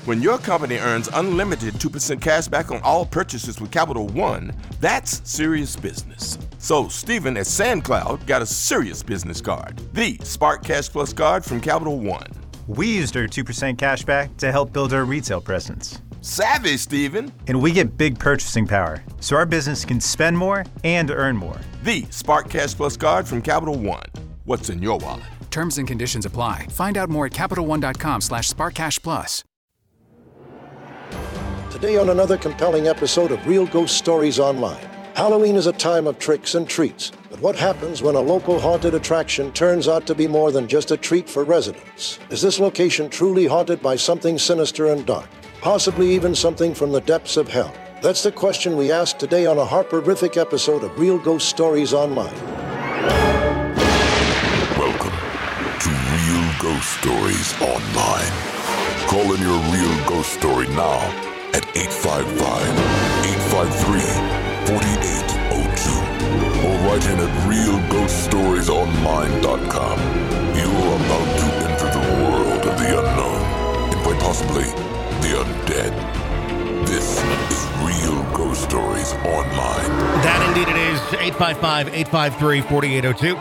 When your company earns unlimited 2% cash back on all purchases with Capital One, that's serious business. So Stephen at SandCloud got a serious business card, the Spark Cash Plus card from Capital One. We used our 2% cash back to help build our retail presence. Savvy, Stephen. And we get big purchasing power, so our business can spend more and earn more. The Spark Cash Plus card from Capital One. What's in your wallet? Terms and conditions apply. Find out more at CapitalOne.com/SparkCashPlus. Today on another compelling episode of Real Ghost Stories Online. Halloween is a time of tricks and treats. But what happens when a local haunted attraction turns out to be more than just a treat for residents? Is this location truly haunted by something sinister and dark? Possibly even something from the depths of hell? That's the question we asked today on a Harperific episode of Real Ghost Stories Online. Welcome to Real Ghost Stories Online. Call in your real ghost story now at 855-853-4802 or write in at realghoststoriesonline.com. You're about to enter the world of the unknown and quite possibly the undead. This is Real Ghost Stories Online. That indeed it is. 855-853-4802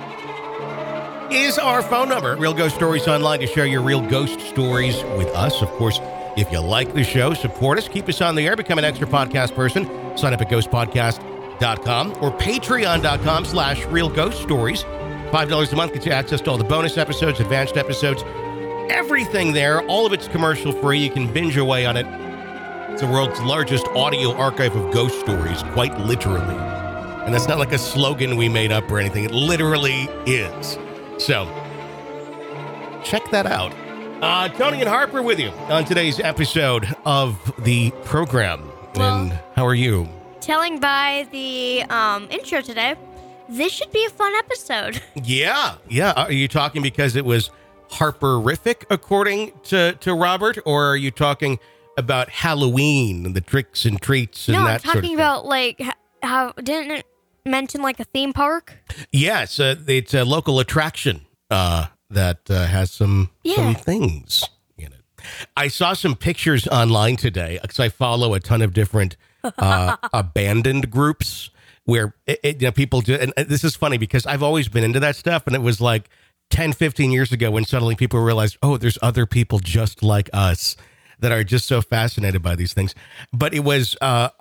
is our phone number. Real Ghost Stories Online to share your real ghost stories with us. Of course, if you like the show, support us, keep us on the air, become an extra podcast person. Sign up at ghostpodcast.com or patreon.com/Real Ghost Stories. $5 a month gets you access to all the bonus episodes, advanced episodes, everything there. All of it's commercial free. You can binge away on it. It's the world's largest audio archive of ghost stories, quite literally. And that's not like a slogan we made up or anything. It literally is. So, check that out. Tony and Harper with you on today's episode of the program. Well, and how are you? Telling by the intro today, this should be a fun episode. Yeah. Are you talking because it was Harperific, according to Robert, or are you talking about Halloween and the tricks and treats and that sort of thing? No, I'm talking about, like, how, didn't it mention, like, a theme park? Yes, it's a local attraction that has some things in it. I saw some pictures online today because I follow a ton of different abandoned groups where people do. And this is funny because I've always been into that stuff. And it was like 10, 15 years ago when suddenly people realized, oh, there's other people just like us that are just so fascinated by these things. But it was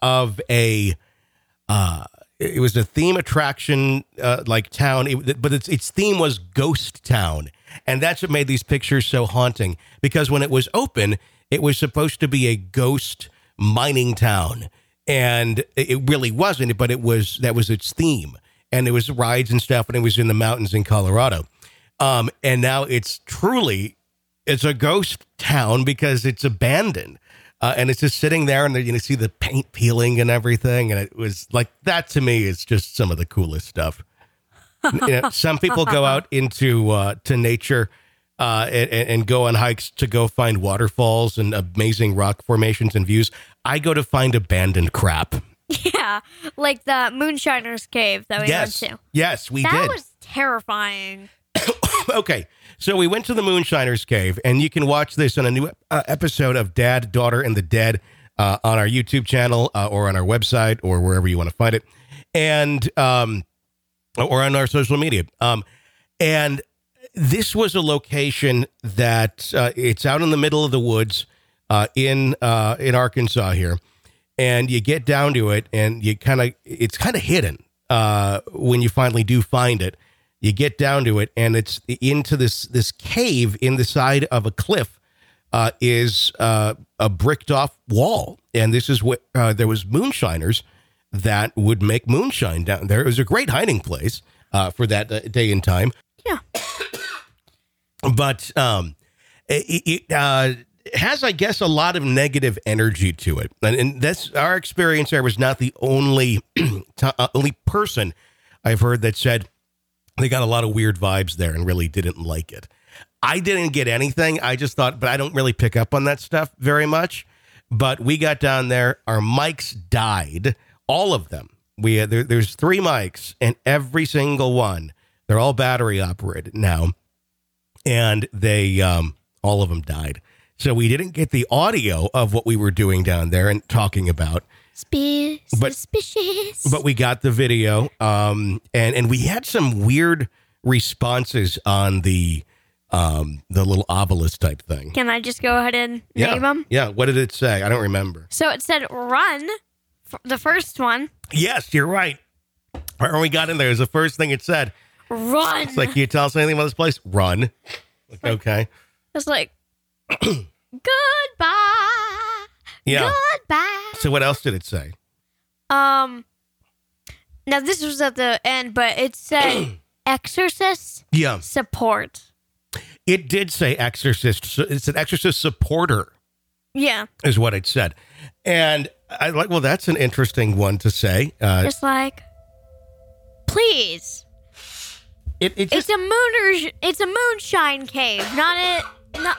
it was a theme attraction, like town, but its theme was Ghost Town. And that's what made these pictures so haunting, because when it was open, it was supposed to be a ghost mining town. And it really wasn't, but that was its theme. And there was rides and stuff, and it was in the mountains in Colorado. And now it's a ghost town because it's abandoned. And it's just sitting there, and you see the paint peeling and everything. And it was like, that to me is just some of the coolest stuff. Some people go out into to nature and go on hikes to go find waterfalls and amazing rock formations and views. I go to find abandoned crap. Yeah, like the Moonshiner's Cave that we went to. Yes, we did. That was terrifying. Okay, so we went to the Moonshiner's Cave, and you can watch this on a new episode of Dad, Daughter, and the Dead on our YouTube channel or on our website or wherever you want to find it, and or on our social media. And this was a location that it's out in the middle of the woods in Arkansas here, and you get down to it, and it's kind of hidden when you finally do find it. You get down to it, and it's into this cave in the side of a cliff is a bricked off wall. And this is what there was moonshiners that would make moonshine down there. It was a great hiding place for that day and time. Yeah. But it has, I guess, a lot of negative energy to it. And that's our experience there was not the only person I've heard that said they got a lot of weird vibes there and really didn't like it. I didn't get anything. I just thought, but I don't really pick up on that stuff very much. But we got down there. Our mics died. All of them. There's 3 mics, and every single one, they're all battery operated now. And they, all of them died. So we didn't get the audio of what we were doing down there and talking about. Suspicious. But we got the video, and we had some weird responses on the little obelisk type thing. Can I just go ahead and name them? Yeah, what did it say? I don't remember. So it said run, the first one. Yes, you're right. When we got in there, it was the first thing it said. Run. It's like, can you tell us anything about this place? Run. Like, okay. It's like, goodbye. Yeah. Goodbye. So what else did it say? Now this was at the end, but it said exorcist Yeah. support. It did say exorcist. So it's an exorcist supporter Yeah. is what it said. And I like, well, that's an interesting one to say. Just like, please. It's It's a moonshine cave, not.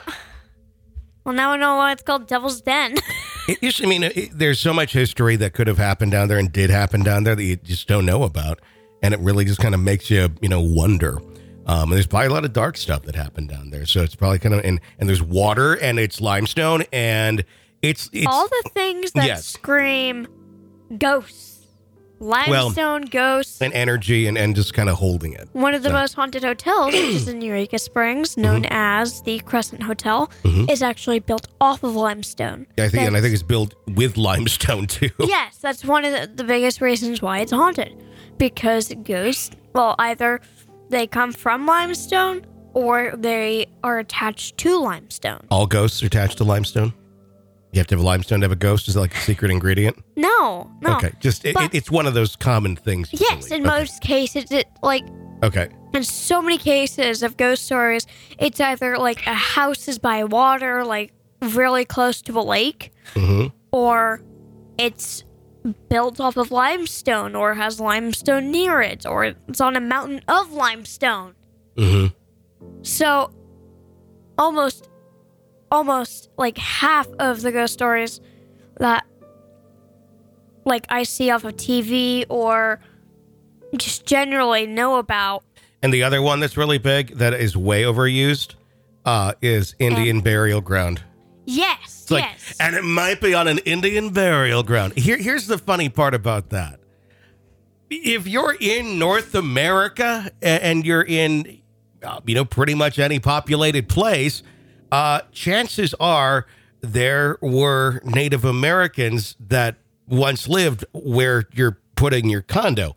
Well, now I know why it's called Devil's Den. there's so much history that could have happened down there and did happen down there that you just don't know about. And it really just kind of makes you, wonder. And there's probably a lot of dark stuff that happened down there. So it's probably kind of, and there's water and it's limestone and it's all the things that scream ghosts. Limestone, ghosts. And energy and just kind of holding it. One of the most haunted hotels, which is in Eureka Springs, known as the Crescent Hotel, is actually built off of limestone. Yeah, I think it's built with limestone too. Yes, that's one of the biggest reasons why it's haunted. Because ghosts, well, either they come from limestone or they are attached to limestone. All ghosts are attached to limestone? You have to have limestone to have a ghost? Is that like a secret ingredient? No. Okay, just it's one of those common things. Yes, in most cases, Okay. In so many cases of ghost stories, it's either like a house is by water, like really close to a lake, or it's built off of limestone, or has limestone near it, or it's on a mountain of limestone. So, almost like half of the ghost stories that like I see off of TV or just generally know about. And the other one that's really big that is way overused is Indian burial ground. Yes, yes. And it might be on an Indian burial ground. Here's the funny part about that. If you're in North America and you're in, pretty much any populated place, chances are there were Native Americans that once lived where you're putting your condo.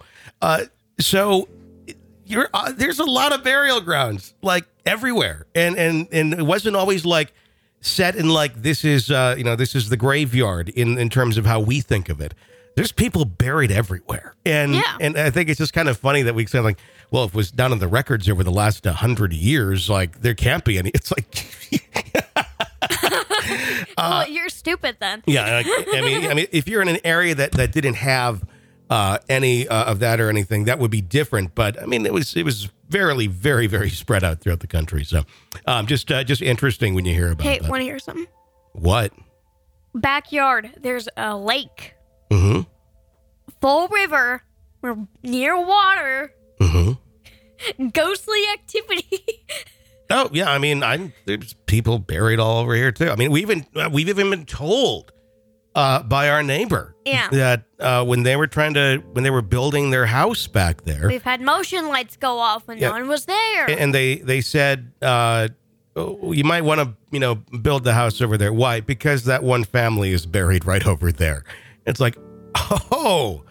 So there's a lot of burial grounds like everywhere. And it wasn't always like set in like, this is the graveyard in terms of how we think of it. There's people buried everywhere. And I think it's just kind of funny that we say like, well, if it was done on the records over the last 100 years, like there can't be any. It's like, well, you're stupid then. Yeah. I mean, if you're in an area that didn't have any of that or anything, that would be different. But I mean, it was very, very, very spread out throughout the country. So just interesting when you hear about that. Hey, want to hear something? What? Backyard. There's a lake. Mm-hmm. Full river. We're near water. Mm-hmm. Ghostly activity. Oh yeah, I mean, there's people buried all over here too. I mean, we've even been told by our neighbor that when they were building their house back there, we've had motion lights go off when no one was there, and they said you might want to build the house over there. Why? Because that one family is buried right over there. It's like, oh,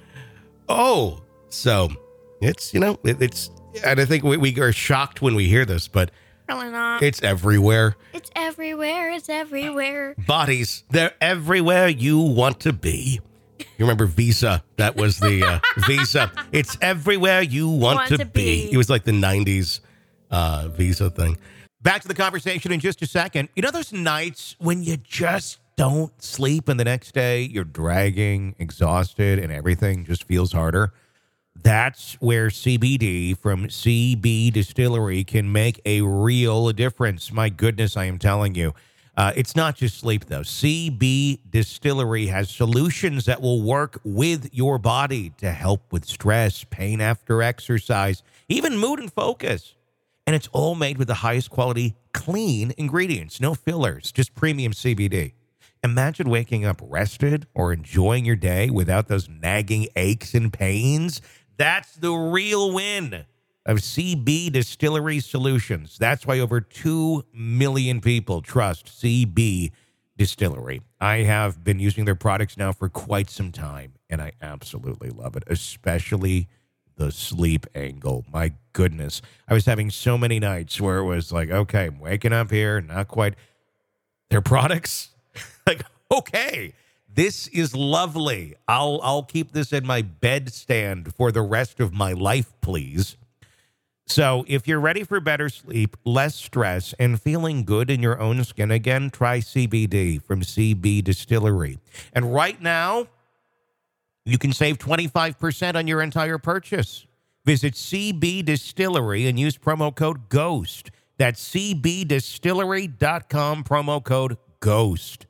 so it's it's. And I think we are shocked when we hear this, but really not. It's everywhere. It's everywhere. It's everywhere. Bodies, they're everywhere you want to be. You remember Visa? That was the Visa. It's everywhere you want to be. It was like the 90s Visa thing. Back to the conversation in just a second. You know those nights when you just don't sleep and the next day you're dragging, exhausted, and everything just feels harder? That's where CBD from CB Distillery can make a real difference. My goodness, I am telling you. It's not just sleep, though. CB Distillery has solutions that will work with your body to help with stress, pain after exercise, even mood and focus. And it's all made with the highest quality, clean ingredients. No fillers, just premium CBD. Imagine waking up rested or enjoying your day without those nagging aches and pains. That's the real win of CB Distillery Solutions. That's why over 2 million people trust CB Distillery. I have been using their products now for quite some time, and I absolutely love it, especially the sleep angle. My goodness. I was having so many nights where it was like, okay, I'm waking up here, not quite. Their products, like, okay, this is lovely. I'll keep this in my bedstand for the rest of my life, please. So if you're ready for better sleep, less stress, and feeling good in your own skin again, try CBD from CB Distillery. And right now, you can save 25% on your entire purchase. Visit CB Distillery and use promo code GHOST. That's cbdistillery.com, promo code GHOST.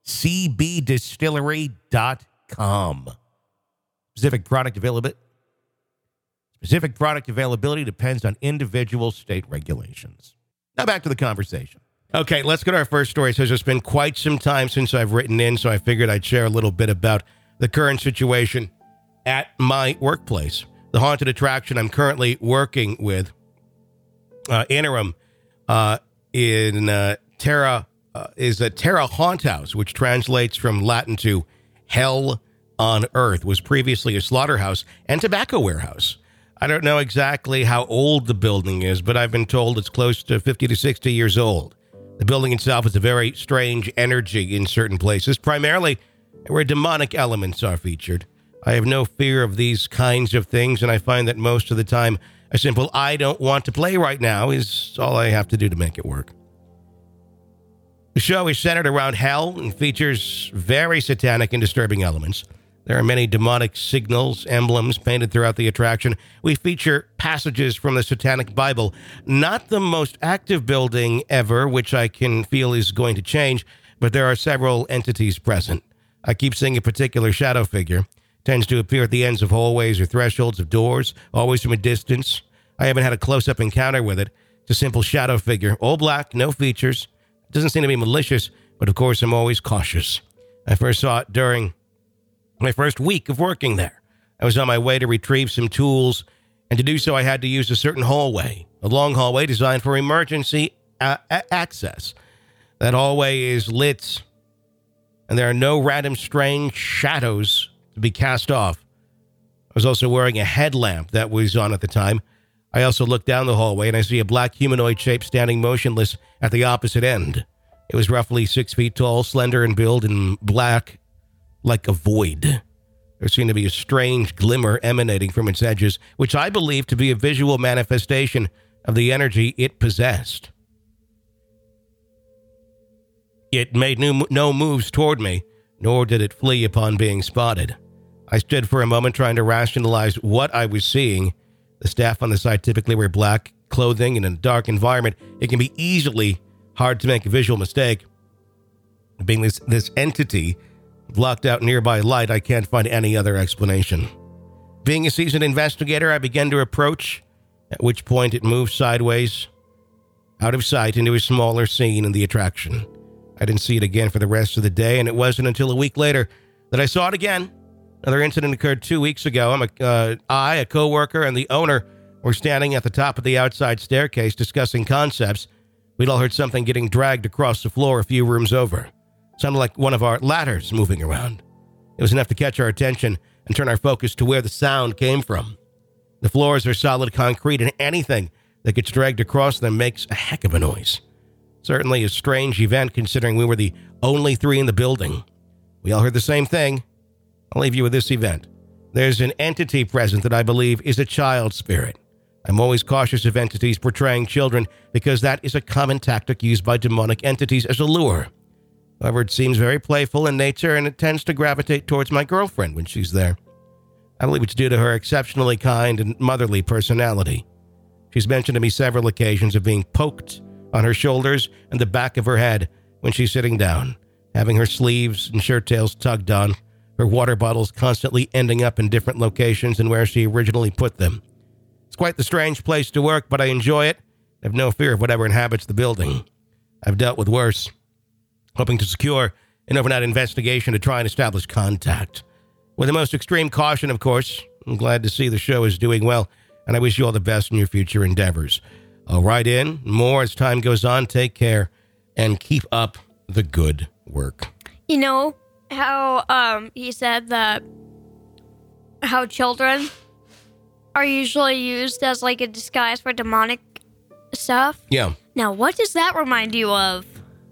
cbdistillery.com. Specific product availability depends on individual state regulations. Now back to the conversation. Okay, let's go to our first story. It says it's been quite some time since I've written in, so I figured I'd share a little bit about the current situation at my workplace. The haunted attraction I'm currently working with, interim, in Terra, is a Terra Haunt House, which translates from Latin to Hell on Earth, was previously a slaughterhouse and tobacco warehouse. I don't know exactly how old the building is, but I've been told it's close to 50 to 60 years old. The building itself has a very strange energy in certain places, primarily where demonic elements are featured. I have no fear of these kinds of things, and I find that most of the time, a simple "I don't want to play right now" is all I have to do to make it work. The show is centered around hell and features very satanic and disturbing elements. There are many demonic signals, emblems painted throughout the attraction. We feature passages from the Satanic Bible. Not the most active building ever, which I can feel is going to change, but there are several entities present. I keep seeing a particular shadow figure. Tends to appear at the ends of hallways or thresholds of doors, always from a distance. I haven't had a close-up encounter with it. It's a simple shadow figure, all black, no features. It doesn't seem to be malicious, but of course I'm always cautious. I first saw it during my first week of working there. I was on my way to retrieve some tools, and to do so I had to use a certain hallway, a long hallway designed for emergency access. That hallway is lit, and there are no random strange shadows to be cast off. I was also wearing a headlamp that was on at the time. I also looked down the hallway, and I see a black humanoid shape standing motionless at the opposite end. It was roughly 6 feet tall, slender in build, and black like a void. There seemed to be a strange glimmer emanating from its edges, which I believe to be a visual manifestation of the energy it possessed. It made no moves toward me, nor did it flee upon being spotted. I stood for a moment trying to rationalize what I was seeing. The staff on the site typically wear black clothing, and in a dark environment, it can be easily hard to make a visual mistake. Being this entity blocked out nearby light, I can't find any other explanation. Being a seasoned investigator, I began to approach, at which point it moved sideways, out of sight into a smaller scene in the attraction. I didn't see it again for the rest of the day, and it wasn't until a week later that I saw it again. Another incident occurred 2 weeks ago. I, a co-worker, and the owner were standing at the top of the outside staircase discussing concepts. We'd all heard something getting dragged across the floor a few rooms over. Sounded like one of our ladders moving around. It was enough to catch our attention and turn our focus to where the sound came from. The floors are solid concrete, and anything that gets dragged across them makes a heck of a noise. Certainly a strange event considering we were the only three in the building. We all heard the same thing. I'll leave you with this event. There's an entity present that I believe is a child spirit. I'm always cautious of entities portraying children because that is a common tactic used by demonic entities as a lure. However, it seems very playful in nature, and it tends to gravitate towards my girlfriend when she's there. I believe it's due to her exceptionally kind and motherly personality. She's mentioned to me several occasions of being poked on her shoulders and the back of her head when she's sitting down, having her sleeves and shirt tails tugged on, her water bottles constantly ending up in different locations than where she originally put them. It's quite the strange place to work, but I enjoy it, I have no fear of whatever inhabits the building. I've dealt with worse. Hoping to secure an overnight investigation to try and establish contact. With the most extreme caution, of course. I'm glad to see the show is doing well, and I wish you all the best in your future endeavors. I'll write in more as time goes on. Take care, and keep up the good work. You know how he said that how children are usually used as like a disguise for demonic stuff? Yeah. Now, what does that remind you of?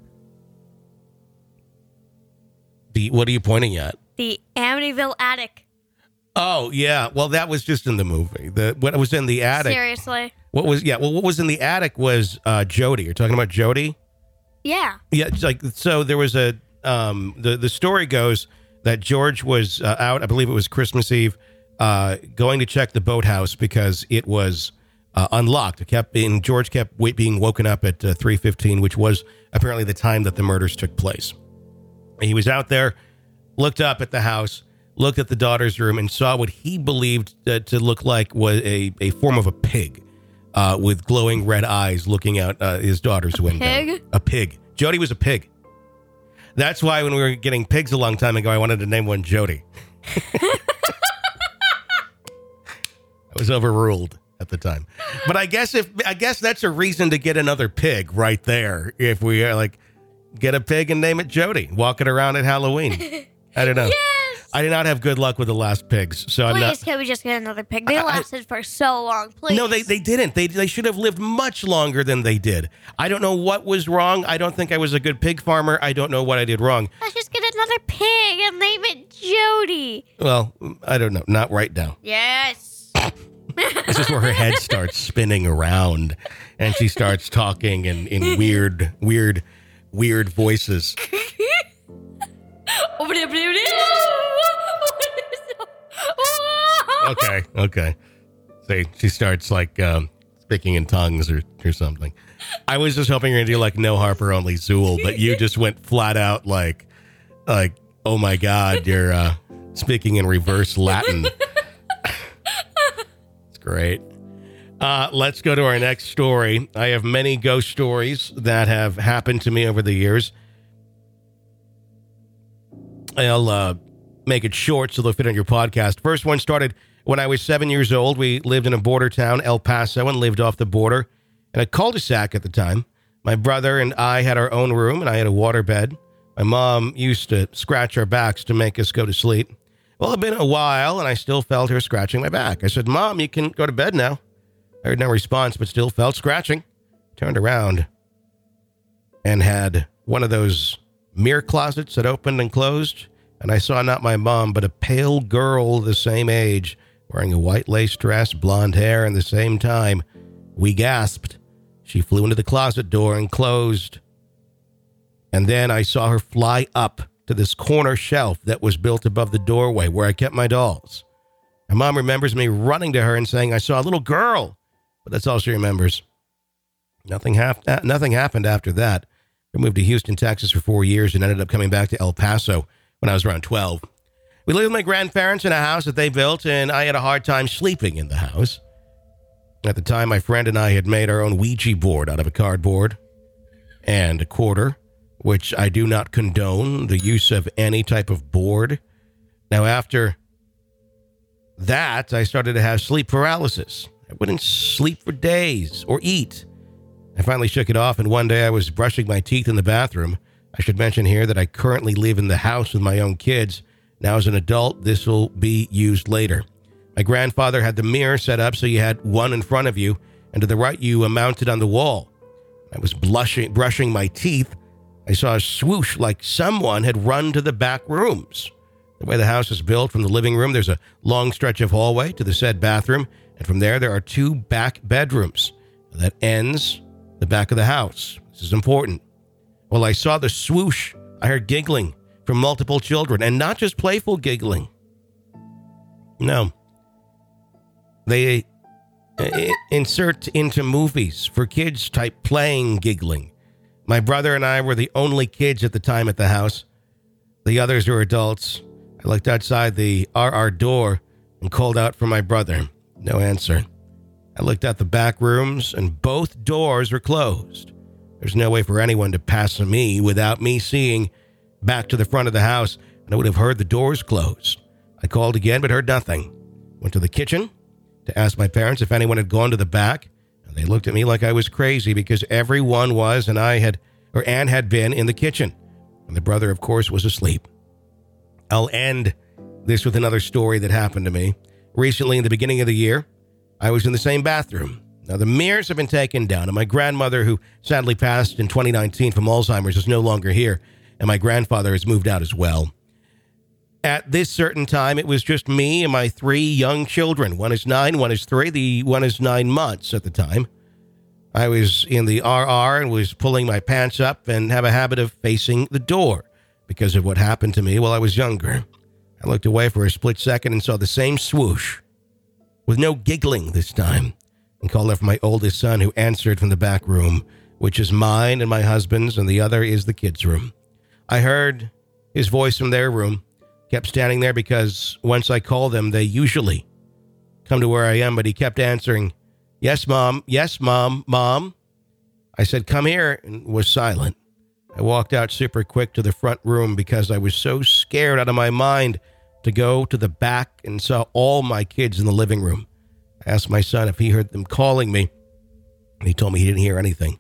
What are you pointing at? The Amityville attic. Oh, yeah. Well, that was just in the movie. What was in the attic? Seriously? What was in the attic was Jody. You're talking about Jody? Yeah. Yeah, it's like, so there was a the story goes that George was out, I believe it was Christmas Eve, going to check the boathouse because it was unlocked. George kept being woken up at 3:15, which was apparently the time that the murders took place. He was out there, looked up at the house, looked at the daughter's room, and saw what he believed to look like was a form of a pig with glowing red eyes looking out his daughter's window. Pig? A pig. Jody was a pig. That's why when we were getting pigs a long time ago, I wanted to name one Jody. I was overruled at the time. But I guess that's a reason to get another pig right there. If we get a pig and name it Jody, walk it around at Halloween. I don't know. Yes! I did not have good luck with the last pigs, so I'm not. Please, can we just get another pig? They lasted for so long, please. No, they didn't. They should have lived much longer than they did. I don't know what was wrong. I don't think I was a good pig farmer. I don't know what I did wrong. Let's just get another pig and name it Jody. Well, I don't know. Not right now. Yes. This is where her head starts spinning around, and she starts talking in weird voices. Okay. See, she starts speaking in tongues or something. I was just hoping you're gonna do like No Harper Only Zool, but you just went flat out like, oh my God, you're speaking in reverse Latin. It's great. Let's go to our next story. I have many ghost stories that have happened to me over the years. I'll make it short so they'll fit on your podcast. First one started when I was 7 years old. We lived in a border town, El Paso, and lived off the border in a cul-de-sac at the time. My brother and I had our own room, and I had a water bed. My mom used to scratch our backs to make us go to sleep. Well, it had been a while, and I still felt her scratching my back. I said, Mom, you can go to bed now. I heard no response, but still felt scratching. Turned around and had one of those mirror closets that opened and closed, and I saw not my mom, but a pale girl the same age, wearing a white lace dress, blonde hair, and the same time. We gasped. She flew into the closet door and closed. And then I saw her fly up to this corner shelf that was built above the doorway where I kept my dolls. My mom remembers me running to her and saying, I saw a little girl, but that's all she remembers. Nothing happened after that. I moved to Houston, Texas for 4 years and ended up coming back to El Paso when I was around 12. We lived with my grandparents in a house that they built, and I had a hard time sleeping in the house. At the time, my friend and I had made our own Ouija board out of a cardboard and a quarter, which I do not condone the use of any type of board. Now, after that, I started to have sleep paralysis. I wouldn't sleep for days or eat. I finally shook it off, and one day I was brushing my teeth in the bathroom. I should mention here that I currently live in the house with my own kids. Now, as an adult, this will be used later. My grandfather had the mirror set up so you had one in front of you, and to the right you mounted on the wall. I was brushing my teeth. I saw a swoosh like someone had run to the back rooms. The way the house is built, from the living room, there's a long stretch of hallway to the said bathroom, and from there are 2 back bedrooms. That ends the back of the house. This is important. Well, I saw the swoosh. I heard giggling from multiple children, and not just playful giggling. No. They insert into movies for kids type playing giggling. My brother and I were the only kids at the time at the house. The others were adults. I looked outside the RR door and called out for my brother. No answer. I looked out the back rooms, and both doors were closed. There's no way for anyone to pass me without me seeing back to the front of the house, and I would have heard the doors closed. I called again, but heard nothing. Went to the kitchen to ask my parents if anyone had gone to the back, and they looked at me like I was crazy because everyone was, and Ann had been in the kitchen, and the brother, of course, was asleep. I'll end this with another story that happened to me. Recently, in the beginning of the year, I was in the same bathroom. Now, the mirrors have been taken down, and my grandmother, who sadly passed in 2019 from Alzheimer's, is no longer here, and my grandfather has moved out as well. At this certain time, it was just me and my 3 young children. One is 9, one is 3, the one is 9 months at the time. I was in the RR and was pulling my pants up and have a habit of facing the door because of what happened to me while I was younger. I looked away for a split second and saw the same swoosh, with no giggling this time, and called up my oldest son, who answered from the back room, which is mine and my husband's, and the other is the kids' room. I heard his voice from their room, kept standing there because once I call them, they usually come to where I am, but he kept answering, yes, Mom, Mom. I said, come here, and was silent. I walked out super quick to the front room because I was so scared out of my mind to go to the back and saw all my kids in the living room. I asked my son if he heard them calling me, and he told me he didn't hear anything.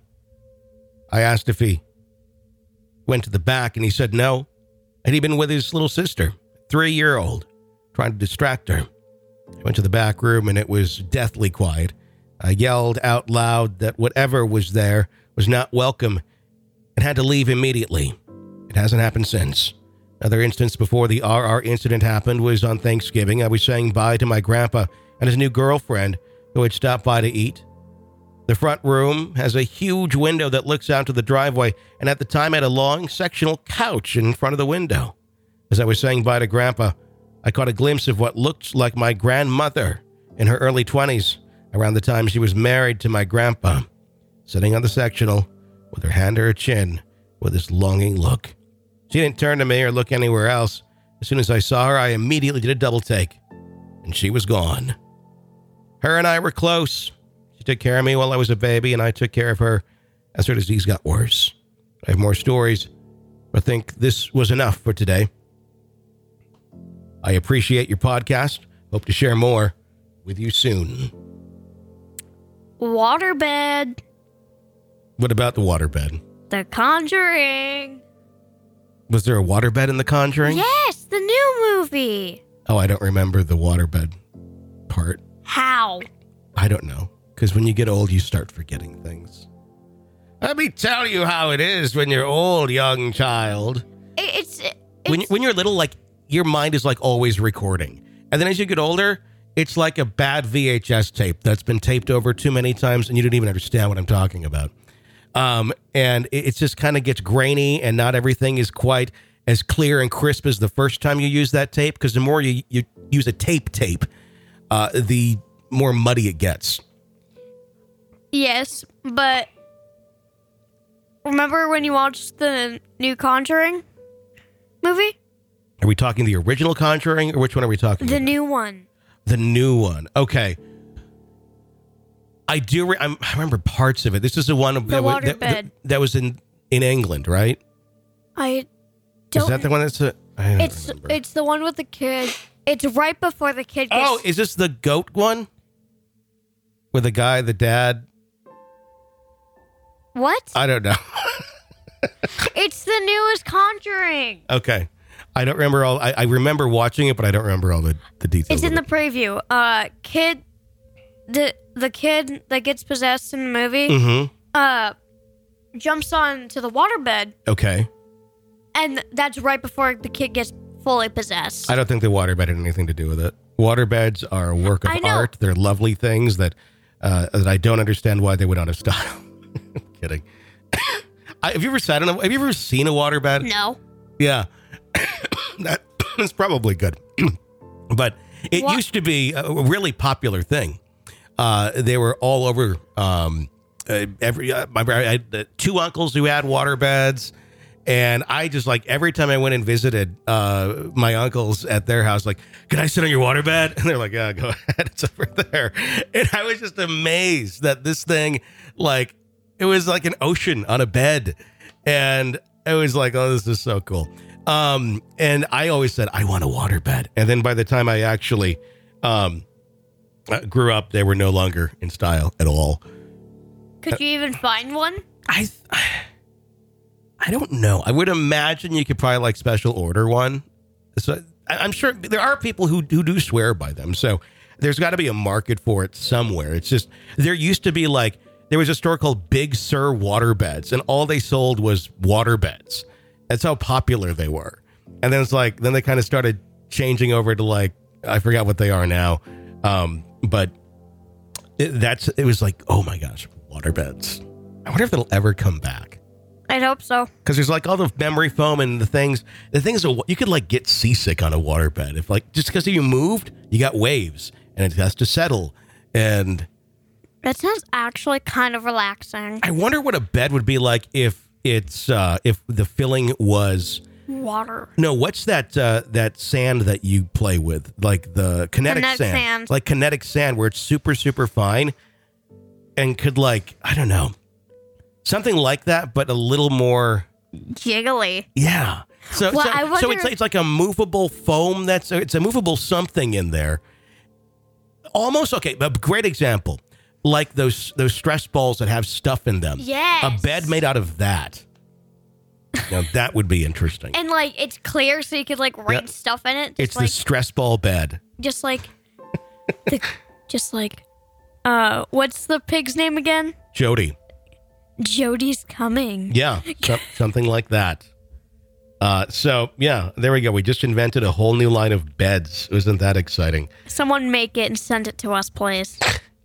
I asked if he went to the back, and he said no, and he'd been with his little sister, 3-year-old, trying to distract her. I went to the back room, and it was deathly quiet. I yelled out loud that whatever was there was not welcome and had to leave immediately. It hasn't happened since. Another instance before the RR incident happened was on Thanksgiving. I was saying bye to my grandpa and his new girlfriend who had stopped by to eat. The front room has a huge window that looks out to the driveway, and at the time I had a long sectional couch in front of the window. As I was saying bye to Grandpa, I caught a glimpse of what looked like my grandmother in her early 20s, around the time she was married to my grandpa, sitting on the sectional with her hand to her chin with this longing look. She didn't turn to me or look anywhere else. As soon as I saw her, I immediately did a double take, and she was gone. Her and I were close. She took care of me while I was a baby, and I took care of her as her disease got worse. I have more stories, but I think this was enough for today. I appreciate your podcast. Hope to share more with you soon. Waterbed. What about the waterbed? The Conjuring. Was there a waterbed in The Conjuring? Yes, the new movie. Oh, I don't remember the waterbed part. How? I don't know. Because when you get old, you start forgetting things. Let me tell you how it is when you're old, young child. It's when you're little, like, your mind is like always recording. And then as you get older, it's like a bad VHS tape that's been taped over too many times and you don't even understand what I'm talking about. And it just kind of gets grainy and not everything is quite as clear and crisp as the first time you use that tape, because the more you use a tape, the more muddy it gets. Yes, but remember when you watched the new Conjuring movie? Are we talking the original Conjuring, or which one are we talking about? The new one. The new one. Okay. I do. I remember parts of it. This is the one that was in England, right? I don't. Is that the one that's I don't remember. It's the one with the kid. It's right before the kid gets... Oh, is this the goat one? With the guy, the dad? What? I don't know. It's the newest Conjuring. Okay. I don't remember all... I remember watching it, but I don't remember all the details. It's in the preview. Kid... The kid that gets possessed in the movie jumps onto the waterbed. Okay. And that's right before the kid gets fully possessed. I don't think the waterbed had anything to do with it. Waterbeds are a work of art. They're lovely things that I don't understand why they would not have stopped. Kidding. Have you ever seen a waterbed? No. Yeah. That's probably good. But it used to be a really popular thing. They were all over. I had 2 uncles who had waterbeds, And I just like every time I went and visited my uncles at their house, like, can I sit on your waterbed? And they're like, yeah, go ahead. It's over there. And I was just amazed that this thing, like, it was like an ocean on a bed. And it was like, oh, this is so cool. And I always said, I want a waterbed. And then by the time I actually grew up, they were no longer in style at all. Could you even find one? I don't know. I would imagine you could probably like special order one. So I'm sure there are people who do swear by them. So there's got to be a market for it somewhere. It's just, there used to be like, there was a store called Big Sur Waterbeds, and all they sold was waterbeds. That's how popular they were. And then it's like, then they kind of started changing over to like, I forgot what they are now. But it was like, oh my gosh, waterbeds. I wonder if it'll ever come back. I'd hope so. Because there's like all the memory foam and the things you could like get seasick on a waterbed. If like, just because you moved, you got waves and it has to settle. And that sounds actually kind of relaxing. I wonder what a bed would be like if if the filling was water. No, what's that sand that you play with? Like the kinetic sand. Like kinetic sand where it's super, super fine and could like, I don't know, something like that, but a little more jiggly. Yeah. So it's like a movable foam. It's a movable something in there. Almost okay. A great example. Like those stress balls that have stuff in them. Yes. A bed made out of that. Now that would be interesting. And like it's clear, so you could like write stuff in it. It's the stress ball bed. Just like, what's the pig's name again? Jody. Jody's coming. Yeah, something like that. So yeah, there we go. We just invented a whole new line of beds. Isn't that exciting? Someone make it and send it to us, please.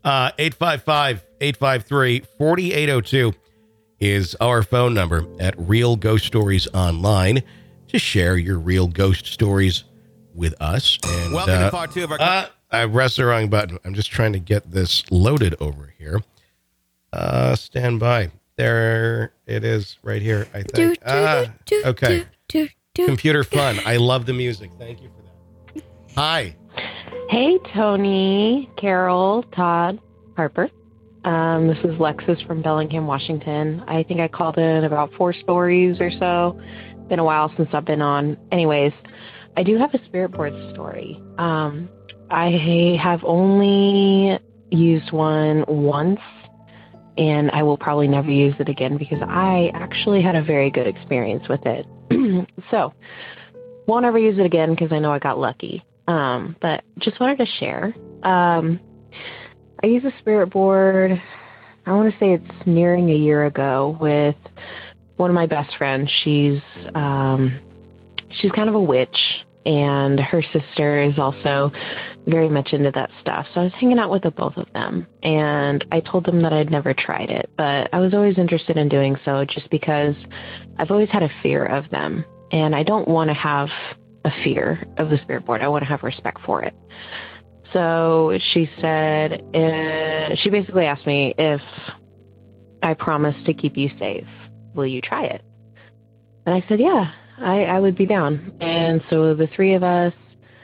855-853-4802 is our phone number at Real Ghost Stories Online to share your real ghost stories with us. And, welcome to part 2 of our... I pressed the wrong button. I'm just trying to get this loaded over here. Stand by. There it is right here, I think. Okay. Computer fun. I love the music. Thank you for that. Hi. Hey, Tony, Carol, Todd, Harper. This is Lexus from Bellingham, Washington. I think I called in about 4 stories or so. Been a while since I've been on. Anyways, I do have a spirit board story. I have only used one once, and I will probably never use it again because I actually had a very good experience with it. So, won't ever use it again because I know I got lucky. But just wanted to share. I use a spirit board, I want to say it's nearing a year ago, with one of my best friends. She's kind of a witch, and her sister is also very much into that stuff. So I was hanging out with the both of them, and I told them that I'd never tried it, but I was always interested in doing so just because I've always had a fear of them, and I don't want to have a fear of the spirit board. I want to have respect for it. So she said, she basically asked me if I promised to keep you safe, will you try it? And I said, yeah, I would be down. And so the 3 of us,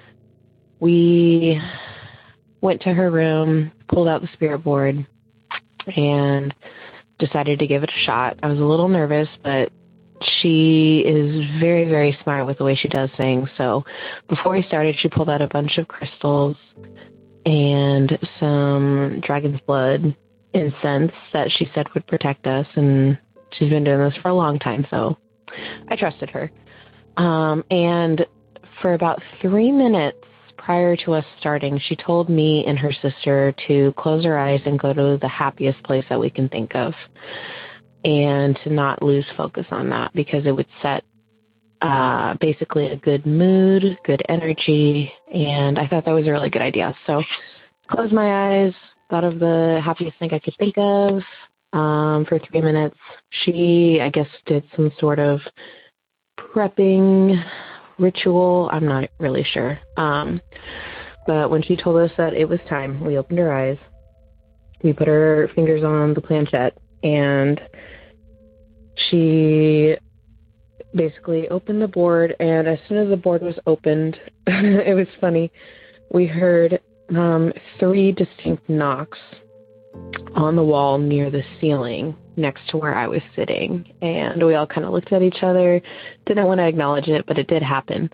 we went to her room, pulled out the spirit board, and decided to give it a shot. I was a little nervous, but she is very, very smart with the way she does things. So before we started, she pulled out a bunch of crystals and some dragon's blood incense that she said would protect us. And she's been doing this for a long time, so I trusted her. And for about 3 minutes prior to us starting, she told me and her sister to close our eyes and go to the happiest place that we can think of, and to not lose focus on that because it would set basically a good mood, good energy, and I thought that was a really good idea. So closed my eyes, thought of the happiest thing I could think of for 3 minutes. She, I guess, did some sort of prepping ritual. I'm not really sure. But when she told us that it was time, we opened our eyes. We put our fingers on the planchette, and she basically opened the board, and as soon as the board was opened, it was funny. We heard 3 distinct knocks on the wall near the ceiling next to where I was sitting, and we all kind of looked at each other. Didn't want to acknowledge it, but it did happen.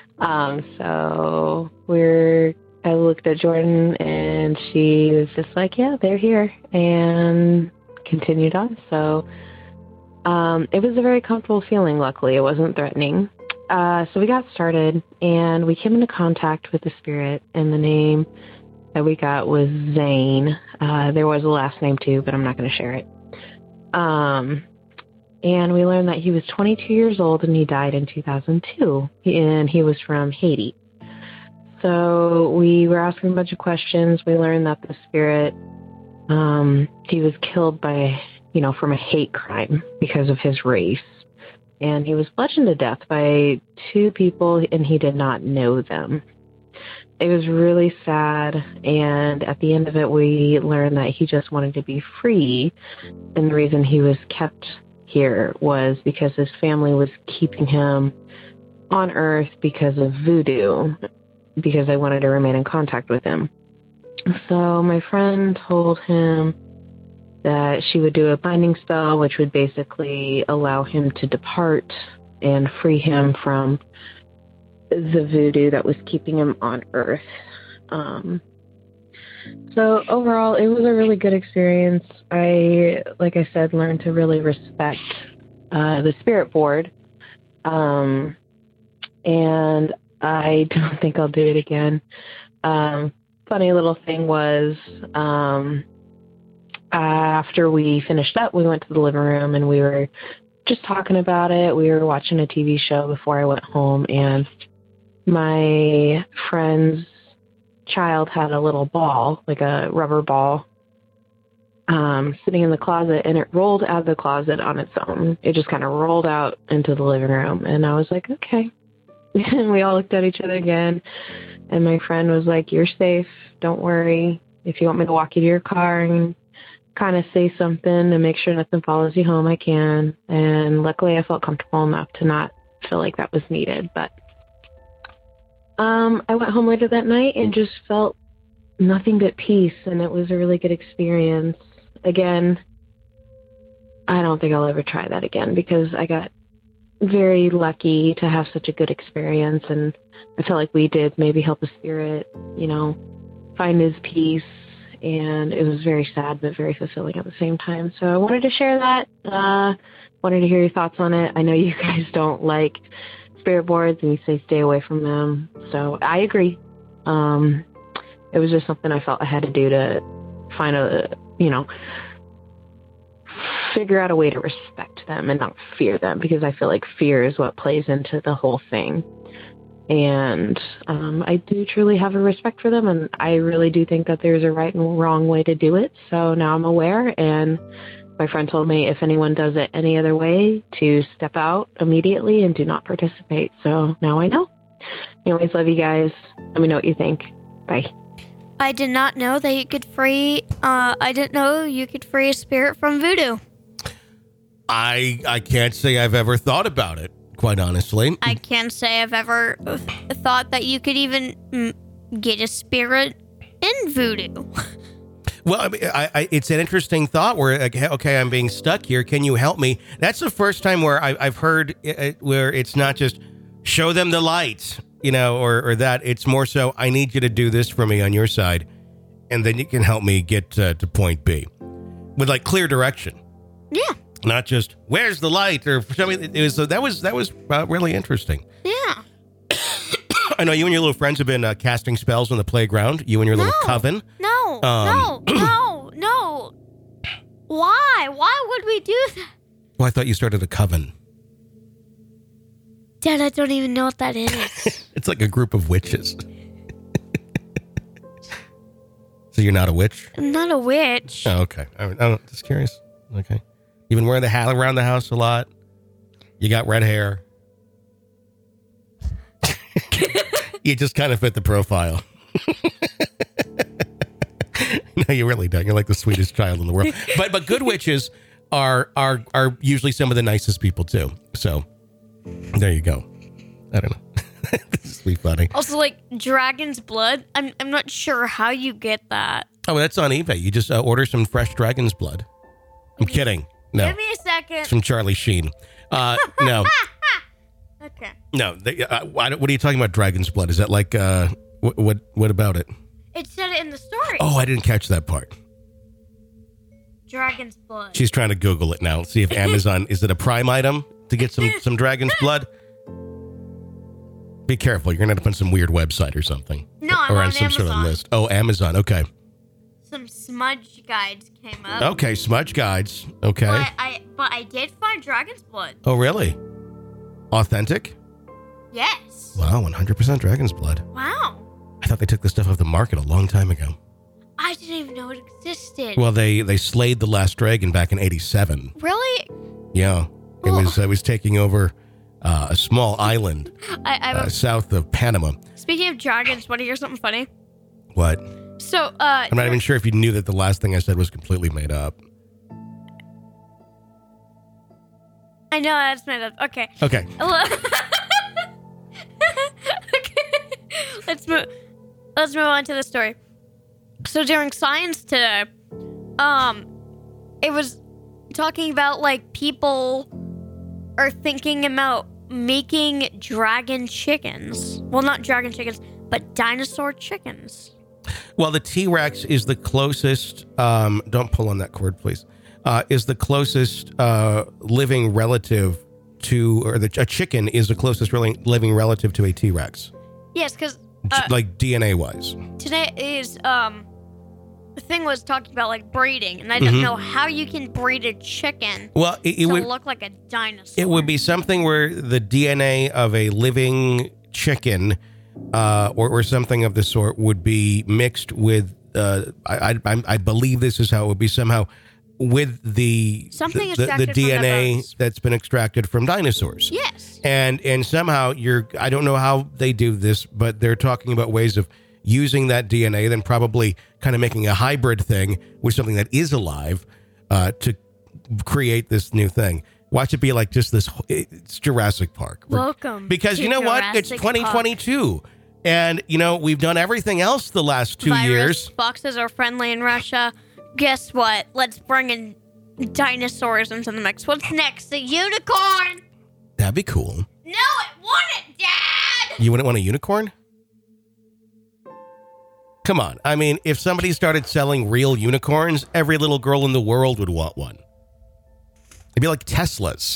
So I looked at Jordan, and she was just like, yeah, they're here, and continued on. So it was a very comfortable feeling. Luckily, it wasn't threatening. So we got started, and we came into contact with the spirit, and the name that we got was Zane. There was a last name too, but I'm not going to share it. And we learned that he was 22 years old, and he died in 2002, and he was from Haiti. So we were asking a bunch of questions. We learned that the spirit, he was killed by, from a hate crime because of his race. And he was bludgeoned to death by 2 people, and he did not know them. It was really sad, and at the end of it, we learned that he just wanted to be free, and the reason he was kept here was because his family was keeping him on Earth because of voodoo, because they wanted to remain in contact with him. So my friend told him that she would do a binding spell, which would basically allow him to depart and free him from the voodoo that was keeping him on Earth. So overall, it was a really good experience. Like I said, learned to really respect the spirit board. And I don't think I'll do it again. Funny little thing was, after we finished up, we went to the living room and we were just talking about it. We were watching a TV show before I went home, and my friend's child had a little ball, like a rubber ball, sitting in the closet, and it rolled out of the closet on its own. It just kind of rolled out into the living room, and I was like, okay. And we all looked at each other again, and my friend was like, you're safe, don't worry. If you want me to walk you to your car and kind of say something and make sure nothing follows you home, I can. And luckily I felt comfortable enough to not feel like that was needed. But I went home later that night and just felt nothing but peace, and it was a really good experience. Again, I don't think I'll ever try that again, because I got very lucky to have such a good experience, and I feel like we did maybe help a spirit, find his peace. And it was very sad, but very fulfilling at the same time. So I wanted to share that. Wanted to hear your thoughts on it. I know you guys don't like spirit boards, and you say stay away from them. So I agree. It was just something I felt I had to do to find figure out a way to respect them and not fear them, because I feel like fear is what plays into the whole thing. And I do truly have a respect for them, and I really do think that there's a right and wrong way to do it. So now I'm aware, and my friend told me if anyone does it any other way, to step out immediately and do not participate. So now I know. Anyways, love you guys. Let me know what you think. Bye. I did not know that you could free. I didn't know you could free a spirit from voodoo. I can't say I've ever thought about it, quite honestly. I can't say I've ever thought that you could even get a spirit in voodoo. Well, I mean, it's an interesting thought where, okay, I'm being stuck here. Can you help me? That's the first time where I've heard where it's not just show them the lights, or that. It's more so, I need you to do this for me on your side, and then you can help me get to point B with like clear direction. Yeah. Not just where's the light or something. That was really interesting. Yeah. I know you and your little friends have been casting spells on the playground. You and your little coven. No. Why? Why would we do that? Well, I thought you started a coven. Dad, I don't even know what that is. It's like a group of witches. So you're not a witch? I'm not a witch. Oh, okay. I'm just curious. Okay. You've been wearing the hat around the house a lot. You got red hair. You just kind of fit the profile. No, you really don't. You're like the sweetest child in the world. But good witches are usually some of the nicest people too. So There you go. I don't know. This is be funny. Also, like dragon's blood. I'm not sure how you get that. Oh, that's on eBay. You just order some fresh dragon's blood. I'm kidding. No. Give me a second. It's from Charlie Sheen. No. Okay. No. What are you talking about, dragon's blood? Is that like, what about it? It said it in the story. Oh, I didn't catch that part. Dragon's blood. She's trying to Google it now. See if Amazon, is it a Prime item to get some dragon's blood? Be careful. You're going to end up on some weird website or something. No, I'm or on some Amazon. sort of list. Oh, Amazon. Okay. Some smudge guides came up. Okay. Smudge guides. Okay. But I did find dragon's blood. Oh, really? Authentic? Yes. Wow, 100% dragon's blood. Wow. I thought they took this stuff off the market a long time ago. I didn't even know it existed. Well, they slayed the last dragon back in 87. Really? Yeah. It was taking over a small island south of Panama. Speaking of dragons, want to hear something funny? What? So, I'm not even sure if you knew that the last thing I said was completely made up. I know that's made up. Okay. Okay. Okay. Let's move on to the story. So during science today, it was talking about like people are thinking about making dragon chickens. Well, not dragon chickens, but dinosaur chickens. Well, the T-Rex is the closest, don't pull on that cord, please, is the closest living relative to, or a chicken is the closest living relative to a T-Rex. Yes, because like DNA-wise. Today is, the thing was talking about like breeding, and I don't know how you can breed a chicken it would look like a dinosaur. It would be something where the DNA of a living chicken or something of the sort would be mixed with, I believe this is how it would be somehow, with the DNA that's been extracted from dinosaurs. Yes. And somehow I don't know how they do this, but they're talking about ways of using that DNA, then probably kind of making a hybrid thing with something that is alive to create this new thing. Watch it be like just this. It's Jurassic Park. Welcome. Because you know what? It's 2022. Park. And, we've done everything else the last 2 years. Foxes are friendly in Russia. Guess what? Let's bring in dinosaurs into the mix. What's next? A unicorn? That'd be cool. No, it wouldn't, Dad! You wouldn't want a unicorn? Come on. I mean, if somebody started selling real unicorns, every little girl in the world would want one. It'd be like Teslas.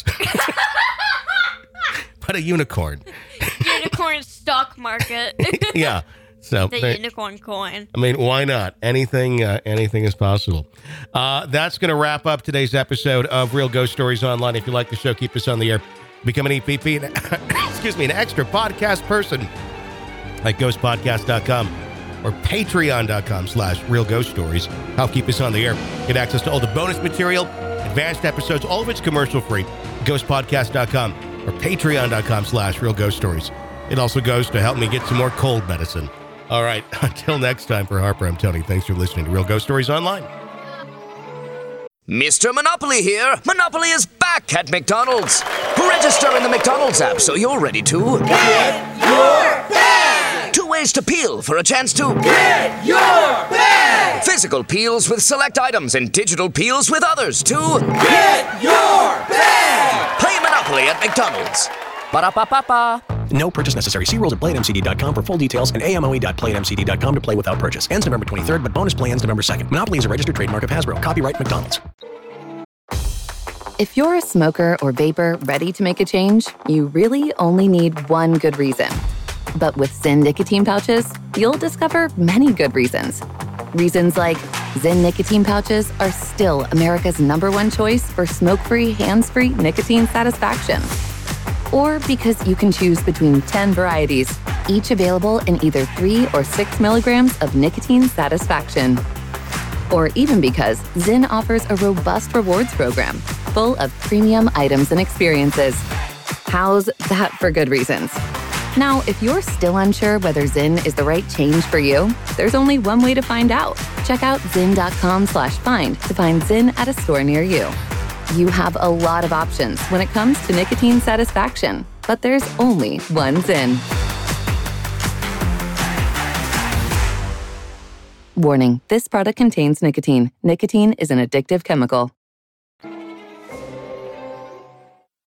But a unicorn. Unicorn stock market. Yeah. So the unicorn coin. I mean, why not? Anything is possible. That's going to wrap up today's episode of Real Ghost Stories Online. If you like the show, keep us on the air. Become an EPP, an extra podcast person at ghostpodcast.com or patreon.com/Real Ghost Stories. Help keep us on the air. Get access to all the bonus material, advanced episodes, all of it's commercial free. Ghostpodcast.com or patreon.com/Real Ghost Stories. It also goes to help me get some more cold medicine. All right. Until next time, for Harper, I'm Tony. Thanks for listening to Real Ghost Stories Online. Mr. Monopoly here. Monopoly is back at McDonald's. Register in the McDonald's app so you're ready to get your bag. 2 ways to peel for a chance to get your bag. Physical peels with select items and digital peels with others to get your bag. Play Monopoly at McDonald's. Ba-da-ba-ba-ba. No purchase necessary. See rules at playatmcd.com for full details and amoe.playatmcd.com to play without purchase. Ends November 23rd, but bonus play ends November 2nd. Monopoly is a registered trademark of Hasbro. Copyright McDonald's. If you're a smoker or vapor ready to make a change, you really only need one good reason. But with Zyn nicotine pouches, you'll discover many good reasons. Reasons like Zyn nicotine pouches are still America's #1 choice for smoke-free, hands-free nicotine satisfaction. Or because you can choose between 10 varieties, each available in either 3 or 6 milligrams of nicotine satisfaction. Or even because Zyn offers a robust rewards program full of premium items and experiences. How's that for good reasons? Now, if you're still unsure whether Zyn is the right change for you, there's only one way to find out. Check out Zyn.com/find to find Zyn at a store near you. You have a lot of options when it comes to nicotine satisfaction. but there's only one Zyn. Warning, this product contains nicotine. Nicotine is an addictive chemical.